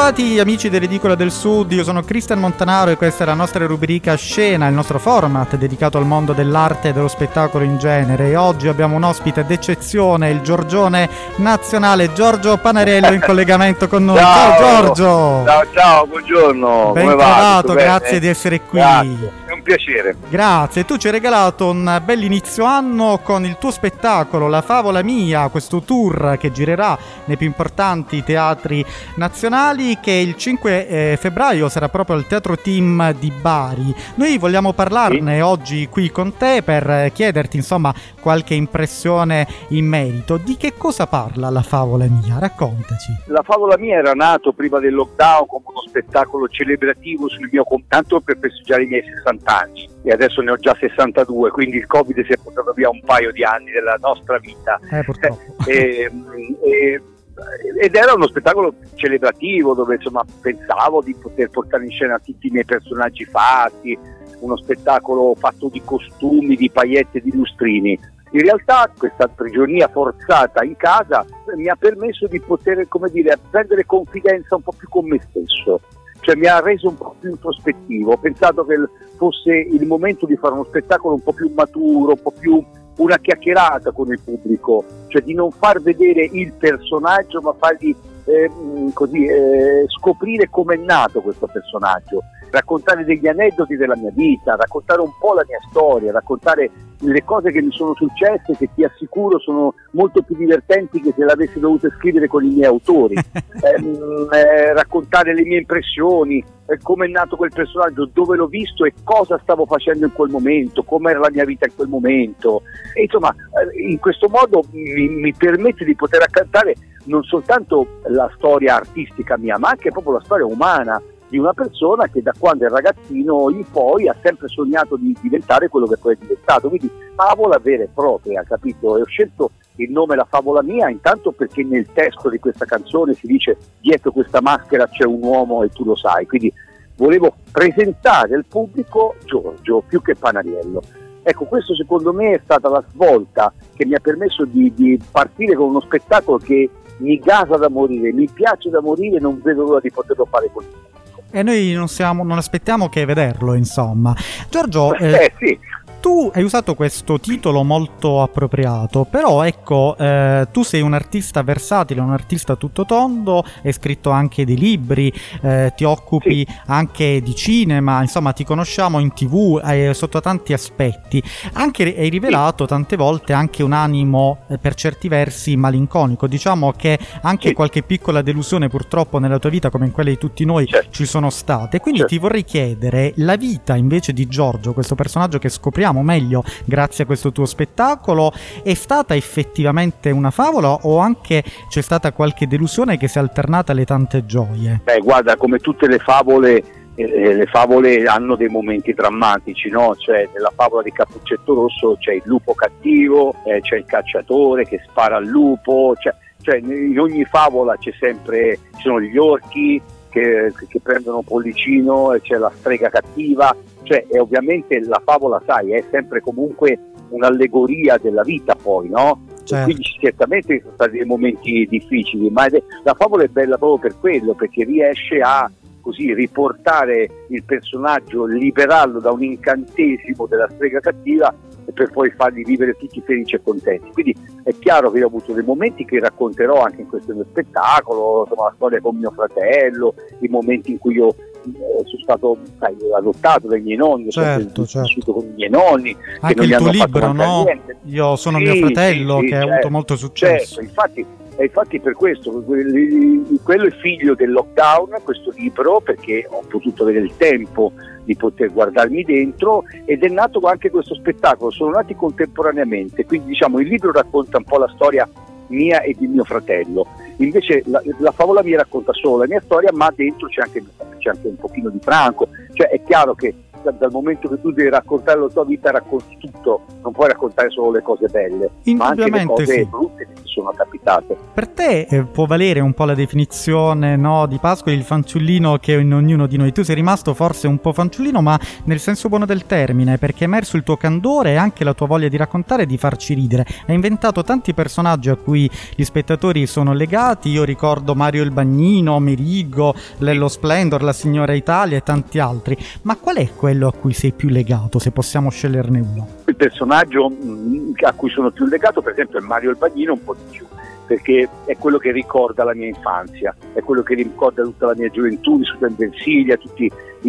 Bentrovati amici dell'Edicola del Sud, io sono Cristian Montanaro e questa è la nostra rubrica Scena, il nostro format dedicato al mondo dell'arte e dello spettacolo in genere. E oggi abbiamo un ospite d'eccezione, il Giorgione nazionale Giorgio Panariello in collegamento con noi. Ciao Giorgio! Ciao, buongiorno! Ben trovato, grazie di essere qui. Grazie. È un piacere. Grazie, tu ci hai regalato un bell'inizio anno con il tuo spettacolo La Favola Mia, questo tour che girerà nei più importanti teatri nazionali, che il 5 febbraio sarà proprio al Teatro Team di Bari. Noi vogliamo parlarne oggi qui con te per chiederti insomma qualche impressione in merito. Di che cosa parla La Favola Mia? Raccontaci. La Favola Mia era nato prima del lockdown come uno spettacolo celebrativo sul mio tanto per festeggiare i miei 60 anni e adesso ne ho già 62, quindi il Covid si è portato via un paio di anni della nostra vita. Purtroppo. Ed era uno spettacolo celebrativo dove insomma pensavo di poter portare in scena tutti i miei personaggi fatti, uno spettacolo fatto di costumi, di paillette e di lustrini. In realtà questa prigionia forzata in casa mi ha permesso di poter, come dire, prendere confidenza un po' più con me stesso, cioè mi ha reso un po' più introspettivo. Ho pensato che fosse il momento di fare uno spettacolo un po' più maturo, un po' più una chiacchierata con il pubblico, cioè di non far vedere il personaggio ma fargli scoprire com'è nato questo personaggio, raccontare degli aneddoti della mia vita, raccontare un po' la mia storia, raccontare le cose che mi sono successe, che ti assicuro sono molto più divertenti che se l'avessi dovuto scrivere con i miei autori. Raccontare le mie impressioni, come è nato quel personaggio, dove l'ho visto e cosa stavo facendo in quel momento, com'era la mia vita in quel momento. E insomma, in questo modo mi permette di poter raccontare non soltanto la storia artistica mia, ma anche proprio la storia umana di una persona che da quando è ragazzino in poi ha sempre sognato di diventare quello che poi è diventato. Quindi favola vera e propria, capito? E ho scelto il nome La Favola Mia intanto perché nel testo di questa canzone si dice dietro questa maschera c'è un uomo e tu lo sai, quindi volevo presentare al pubblico Giorgio più che Panariello. Ecco, questo secondo me è stata la svolta che mi ha permesso di partire con uno spettacolo che mi gasa da morire, mi piace da morire e non vedo l'ora di poterlo fare con il pubblico. E noi non aspettiamo che vederlo, insomma. Giorgio, sì. Tu hai usato questo titolo molto appropriato, però ecco, tu sei un artista versatile, un artista tutto tondo, hai scritto anche dei libri, ti occupi anche di cinema, insomma ti conosciamo in TV sotto tanti aspetti. Anche hai rivelato tante volte anche un animo per certi versi malinconico, diciamo che anche qualche piccola delusione purtroppo nella tua vita come in quella di tutti noi ci sono state, quindi ti vorrei chiedere, la vita invece di Giorgio, questo personaggio che scopriamo meglio grazie a questo tuo spettacolo, è stata effettivamente una favola o anche c'è stata qualche delusione che si è alternata alle tante gioie? Guarda, come tutte le favole hanno dei momenti drammatici, no? Cioè nella favola di Cappuccetto Rosso c'è il lupo cattivo, c'è il cacciatore che spara al lupo, cioè in ogni favola ci sono gli orchi che prendono Pollicino, e c'è la strega cattiva, cioè e ovviamente la favola, sai, è sempre comunque un'allegoria della vita poi, no? Certo. Quindi certamente sono stati dei momenti difficili, ma la favola è bella proprio per quello, perché riesce a così riportare il personaggio, liberarlo da un incantesimo della strega cattiva e per poi farli vivere tutti felici e contenti. Quindi è chiaro che io ho avuto dei momenti che racconterò anche in questo mio spettacolo, insomma, la storia con mio fratello, i momenti in cui io sono stato adottato dai miei nonni, certo. vissuto con i miei nonni, anche che non il mi tuo hanno libro, fatto no? niente. Io sono mio fratello che ha avuto molto successo. Certo, infatti per questo quello è figlio del lockdown, questo libro, perché ho potuto avere il tempo di poter guardarmi dentro, ed è nato anche questo spettacolo, sono nati contemporaneamente, quindi diciamo il libro racconta un po' la storia mia e di mio fratello, invece la favola mia racconta solo la mia storia, ma dentro c'è anche un pochino di Franco, cioè è chiaro che dal momento che tu devi raccontare la tua vita, racconti tutto, non puoi raccontare solo le cose belle, ma anche le cose brutte che ti sono capitate. Per te può valere un po' la definizione, no, di Pascoli, il fanciullino che è in ognuno di noi. Tu sei rimasto forse un po' fanciullino, ma nel senso buono del termine, perché è emerso il tuo candore e anche la tua voglia di raccontare e di farci ridere. Hai inventato tanti personaggi a cui gli spettatori sono legati. Io ricordo Mario il Bagnino, Merigo, Lello Splendor, la signora Italia e tanti altri. Ma qual è quello a cui sei più legato, se possiamo sceglierne uno? Il personaggio a cui sono più legato, per esempio, è Mario il Bagnino, un po' di più, perché è quello che ricorda la mia infanzia, è quello che ricorda tutta la mia gioventù, vissuta in Versilia, tutti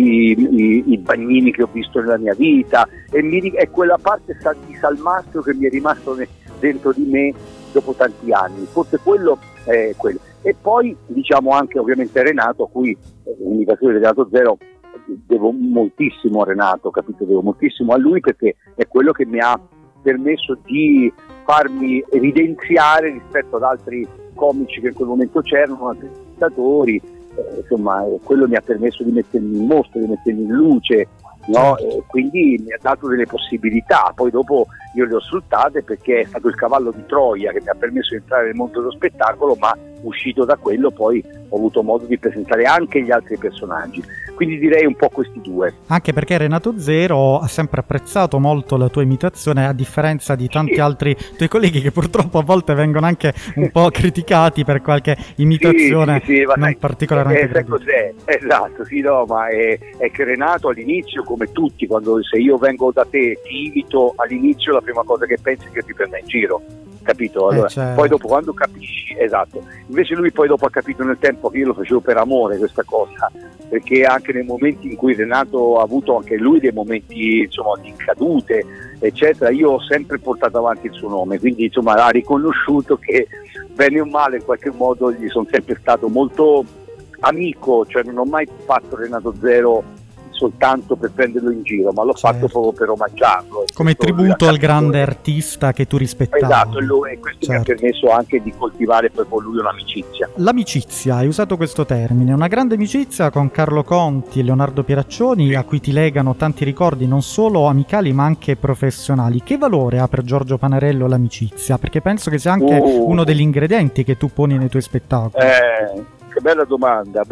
i bagnini che ho visto nella mia vita, e è quella parte di Salmastro che mi è rimasto dentro di me dopo tanti anni. Forse quello è quello. E poi diciamo anche ovviamente Renato, a cui l'imitazione di Renato Zero devo moltissimo a Renato, capito? Devo moltissimo a lui, perché è quello che mi ha permesso di farmi evidenziare rispetto ad altri comici che in quel momento c'erano, altri spettatori, insomma quello mi ha permesso di mettermi in mostra, di mettermi in luce, no? Quindi mi ha dato delle possibilità. Poi dopo io le ho sfruttate, perché è stato il cavallo di Troia che mi ha permesso di entrare nel mondo dello spettacolo, ma uscito da quello poi ho avuto modo di presentare anche gli altri personaggi. Quindi direi un po' questi due. Anche perché Renato Zero ha sempre apprezzato molto la tua imitazione, a differenza di tanti altri tuoi colleghi che purtroppo a volte vengono anche un po' criticati per qualche imitazione non particolarmente cos'è. Esatto, sì, no, ma è che Renato all'inizio, come tutti, se io vengo da te ti imito, all'inizio la prima cosa che pensi è che ti prenda in giro, capito? Allora, certo. Poi dopo quando capisci, esatto, invece lui poi dopo ha capito nel tempo che io lo facevo per amore questa cosa, perché anche nei momenti in cui Renato ha avuto anche lui dei momenti, insomma, di cadute eccetera, io ho sempre portato avanti il suo nome, quindi insomma ha riconosciuto che bene o male in qualche modo gli sono sempre stato molto amico, cioè non ho mai fatto Renato Zero soltanto per prenderlo in giro, ma l'ho fatto proprio per omaggiarlo. Come tributo al grande artista che tu rispettavi. Esatto, e questo mi ha permesso anche di coltivare poi con lui un'amicizia. L'amicizia, hai usato questo termine, una grande amicizia con Carlo Conti e Leonardo Pieraccioni, a cui ti legano tanti ricordi non solo amicali ma anche professionali. Che valore ha per Giorgio Panarello l'amicizia? Perché penso che sia anche uno degli ingredienti che tu poni nei tuoi spettacoli. Che bella domanda.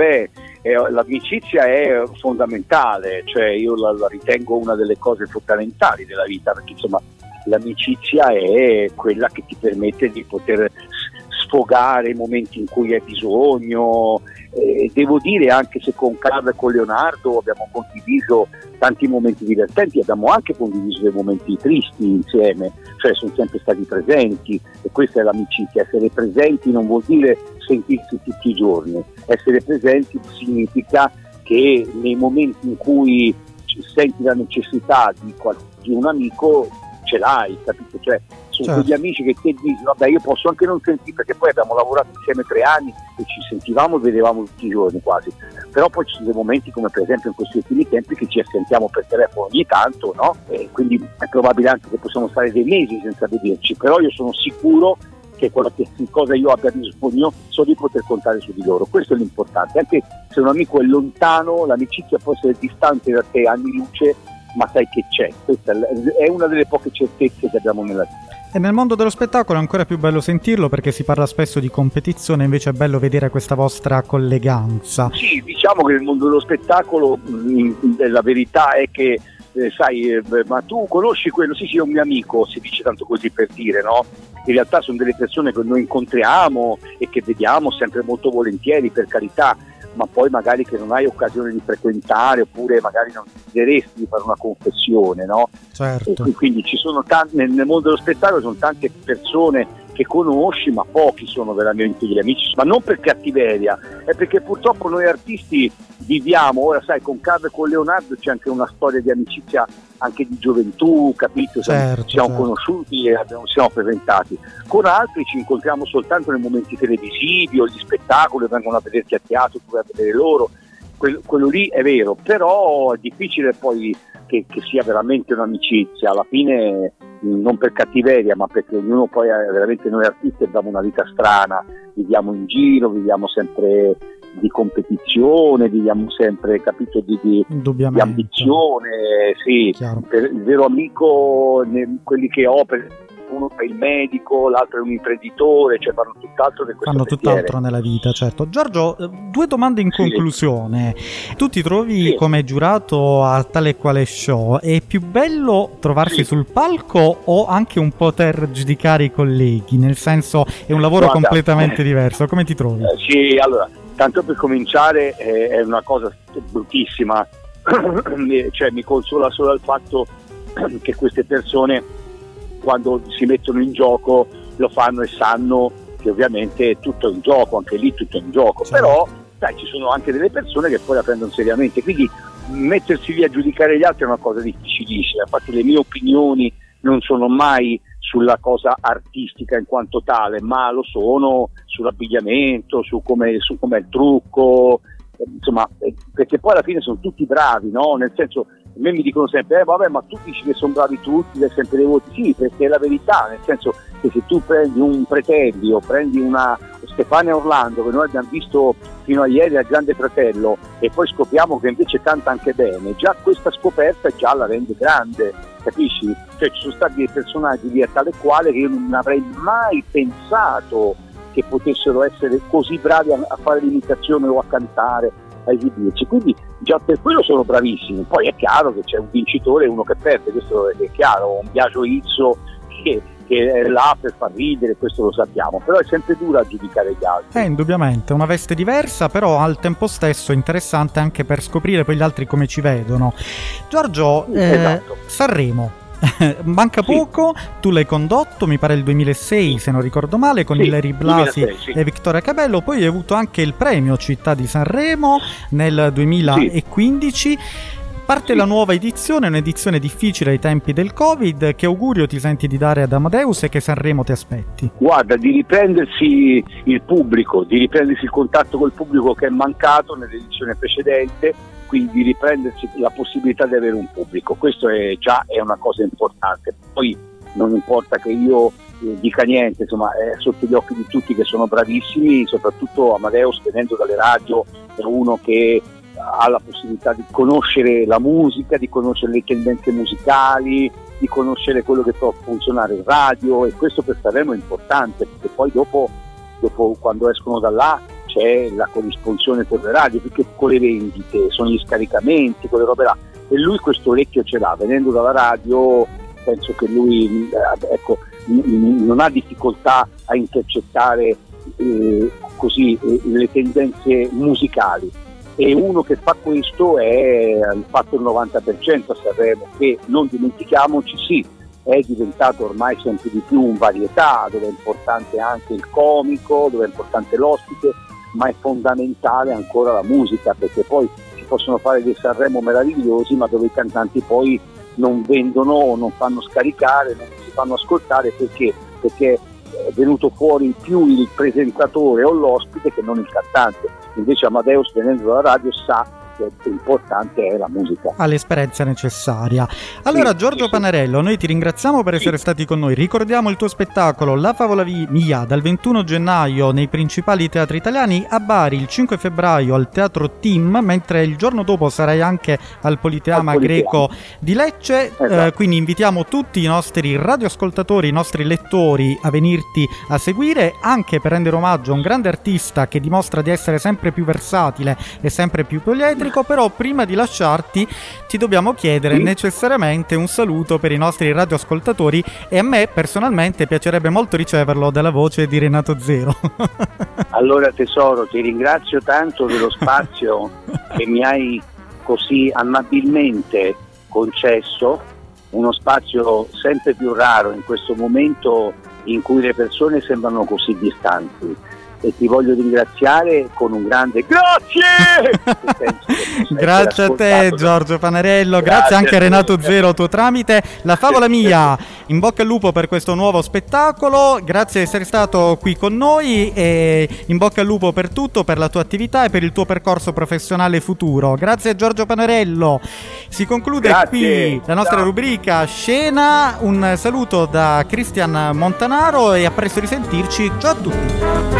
L'amicizia è fondamentale, cioè io la ritengo una delle cose fondamentali della vita, perché insomma l'amicizia è quella che ti permette di poter sfogare i momenti in cui hai bisogno. Devo dire, anche se con Carlo e con Leonardo abbiamo condiviso tanti momenti divertenti, abbiamo anche condiviso dei momenti tristi insieme, cioè sono sempre stati presenti, e questa è l'amicizia. Essere presenti non vuol dire sentirsi tutti i giorni, essere presenti significa che nei momenti in cui senti la necessità di un amico ce l'hai, capito? Cioè sono quegli amici che te dici vabbè, io posso anche non sentire, perché poi abbiamo lavorato insieme 3 anni e ci sentivamo e vedevamo tutti i giorni quasi, però poi ci sono dei momenti, come per esempio in questi ultimi tempi, che ci assentiamo per telefono ogni tanto, no? E quindi è probabile anche che possiamo stare dei mesi senza vederci, però io sono sicuro che qualsiasi cosa io abbia bisogno so di poter contare su di loro. Questo è l'importante. Anche se un amico è lontano, l'amicizia può essere distante da te anni luce, ma sai che c'è. Questa è una delle poche certezze che abbiamo nella vita. E nel mondo dello spettacolo è ancora più bello sentirlo, perché si parla spesso di competizione, invece è bello vedere questa vostra colleganza. Sì, diciamo che nel mondo dello spettacolo la verità è che ma tu conosci quello? Sì, è un mio amico, si dice tanto così per dire, no? In realtà sono delle persone che noi incontriamo e che vediamo sempre molto volentieri, per carità, ma poi magari che non hai occasione di frequentare, oppure magari non desideresti di fare una confessione, no? Certo. E quindi ci sono nel mondo dello spettacolo sono tante persone che conosci, ma pochi sono veramente gli amici, ma non per cattiveria, è perché purtroppo noi artisti viviamo, ora sai, con Carlo e con Leonardo c'è anche una storia di amicizia anche di gioventù, capito? Siamo conosciuti e siamo presentati. Con altri ci incontriamo soltanto nei momenti televisivi o gli spettacoli, vengono a vederti a teatro, tu vai a vedere loro. Quello lì è vero, però è difficile poi che sia veramente un'amicizia. Alla fine non per cattiveria, ma perché ognuno poi veramente, noi artisti abbiamo una vita strana, viviamo in giro, viviamo sempre di competizione, viviamo sempre, capito, di ambizione, sì. Il vero amico, quelli che operano, uno è il medico, l'altro è un imprenditore, cioè fanno tutt'altro che questo. Fanno tutt'altro nella vita, certo. Giorgio, 2 domande in conclusione. Tu ti trovi come giurato a tale e quale show, è più bello trovarsi sul palco o anche un poter giudicare i colleghi? Nel senso, è un lavoro completamente diverso, come ti trovi? Sì, allora, tanto per cominciare è una cosa bruttissima, cioè mi consola solo il fatto che queste persone, quando si mettono in gioco, lo fanno e sanno che ovviamente è tutto in gioco, anche lì tutto in gioco, però dai, ci sono anche delle persone che poi la prendono seriamente, quindi mettersi lì a giudicare gli altri è una cosa difficilissima. Infatti le mie opinioni non sono mai sulla cosa artistica in quanto tale, ma lo sono sull'abbigliamento, su come è il trucco, insomma, perché poi alla fine sono tutti bravi, no? Nel senso, a me mi dicono sempre vabbè, ma tu dici che sono bravi tutti, dai sempre dei voti. Sì, perché è la verità, nel senso che se tu prendi un Pretelli o prendi una Stefania Orlando, che noi abbiamo visto fino a ieri al Grande Fratello, e poi scopriamo che invece canta anche bene, già questa scoperta già la rende grande, capisci? Cioè ci sono stati dei personaggi lì a tale quale che io non avrei mai pensato che potessero essere così bravi a fare l'imitazione o a cantare, a esibirci, quindi già per quello sono bravissimi. Poi è chiaro che c'è un vincitore e uno che perde, questo è chiaro, un Biagio Izzo che è là per far ridere, questo lo sappiamo, però è sempre dura a giudicare gli altri. Indubbiamente, una veste diversa, però al tempo stesso interessante anche per scoprire poi gli altri come ci vedono. Giorgio, Sanremo. Manca poco, tu l'hai condotto, mi pare il 2006 se non ricordo male, con Hilary Blasi 2006, e Vittoria Cabello, poi hai avuto anche il premio Città di Sanremo nel 2015. Parte la nuova edizione, un'edizione difficile ai tempi del Covid. Che augurio ti senti di dare ad Amadeus e che Sanremo ti aspetti? Guarda, di riprendersi il pubblico, di riprendersi il contatto col pubblico che è mancato nell'edizione precedente, quindi riprendersi la possibilità di avere un pubblico. Questo è una cosa importante. Poi non importa che io dica niente, insomma è sotto gli occhi di tutti che sono bravissimi, soprattutto Amadeus, venendo dalle radio, è uno che ha la possibilità di conoscere la musica, di conoscere le tendenze musicali, di conoscere quello che può funzionare in radio, e questo per Sanremo è importante, perché poi dopo quando escono da là c'è la corrispondenza con le radio, perché con le vendite, sono gli scaricamenti, quelle robe là, e lui questo orecchio ce l'ha, venendo dalla radio penso che lui non ha difficoltà a intercettare le tendenze musicali. E uno che fa questo ha fatto il 90% a Sanremo, che non dimentichiamoci, è diventato ormai sempre di più un varietà, dove è importante anche il comico, dove è importante l'ospite, ma è fondamentale ancora la musica, perché poi si possono fare dei Sanremo meravigliosi, ma dove i cantanti poi non vendono, non fanno scaricare, non si fanno ascoltare, perché è venuto fuori più il presentatore o l'ospite che non il cantante. Invece Amadeus, venendo dalla radio, sa che importante è la musica. Ha l'esperienza necessaria. Allora, Giorgio Panarello, noi ti ringraziamo per essere stati con noi. Ricordiamo il tuo spettacolo La Favola Mia dal 21 gennaio nei principali teatri italiani, a Bari il 5 febbraio al Teatro Team, mentre il giorno dopo sarai anche al Politeama Greco di Lecce. Quindi invitiamo tutti i nostri radioascoltatori, i nostri lettori a venirti a seguire, anche per rendere omaggio a un grande artista che dimostra di essere sempre più versatile e sempre più polietrico. Però prima di lasciarti ti dobbiamo chiedere necessariamente un saluto per i nostri radioascoltatori, e a me personalmente piacerebbe molto riceverlo dalla voce di Renato Zero. Allora tesoro, ti ringrazio tanto dello spazio che mi hai così amabilmente concesso, uno spazio sempre più raro in questo momento in cui le persone sembrano così distanti. E ti voglio ringraziare con un grande grazie! Grazie a te, Giorgio Panarello, grazie anche a Renato Zero tuo tramite. La Favola Mia, in bocca al lupo per questo nuovo spettacolo, grazie di essere stato qui con noi e in bocca al lupo per tutto, per la tua attività e per il tuo percorso professionale futuro. Grazie Giorgio Panarello. Si conclude qui la nostra rubrica Scena, un saluto da Cristian Montanaro e a presto risentirci. Ciao a tutti!